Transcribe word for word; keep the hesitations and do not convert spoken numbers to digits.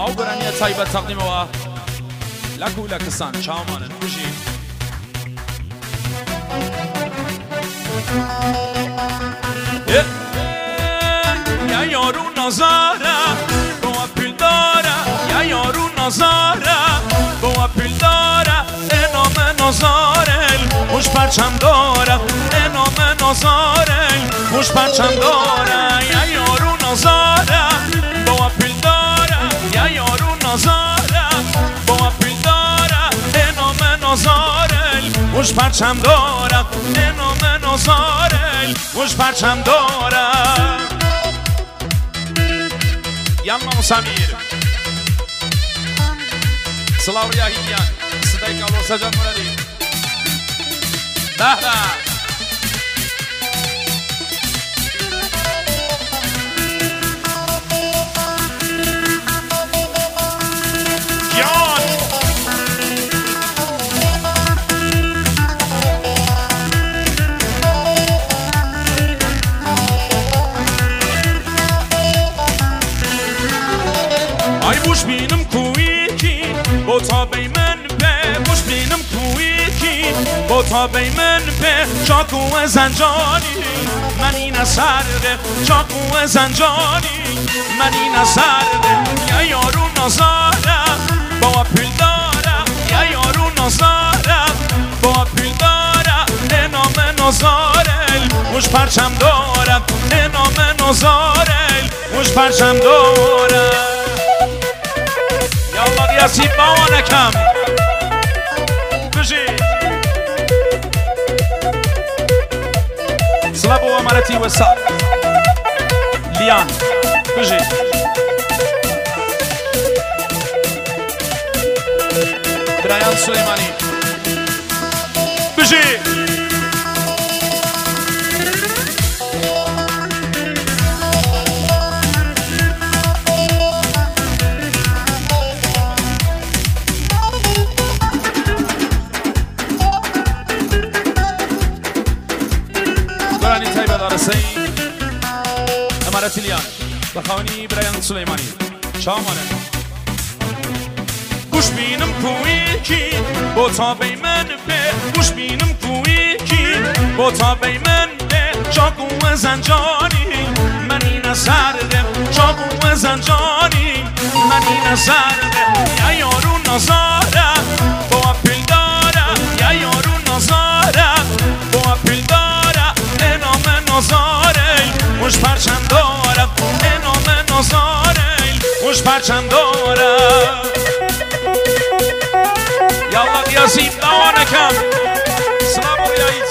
او برانية طيبة تقديمها لك ولك سان شامان بجي يا يارو نظارة بوا پل داره يا يارو نظارة بوا پل داره انام نظاره خوش پرچم داره انام نظاره خوش پرچم داره يا يارو نظارة بوا پل داره يا يارو نظارة بوا پل داره انام نظاره خوش پرچم داره انام نظاره خوش پرچم داره يلا مسامير صلاة ورياهيان صديق الله سجاد مرادي بهلا جان ay boş benim kuvveti bu tabi men be boş benim kuvveti bu tabi men be çok ve zancani mani nasarde çok ve zancani mani nasarde ya yaru nazara baba pildara ya yaru nazara baba pildara ename nazarel boş parçam dora ename nazarel boş parçam dora يلا قياسي باوانا كم بجي صلابو ومرتي وسا ليان بجي برايان سليماني بجي امارت لیان بخوانی برایان سلیمانی شامانه گوش بینم کوی کی با تابی من به گوش بینم کوی کی با تابی من به چاقو و زنجانی منی نسردم چاقو و زنجانی منی نسردم یا یارو نظاره با پل داره یا یارو نظاره با پل داره انام نظاره خوش پرچم دارم انام نظاره خوش پرچم دارم یالا قیاسی دوانکم سلام علیکم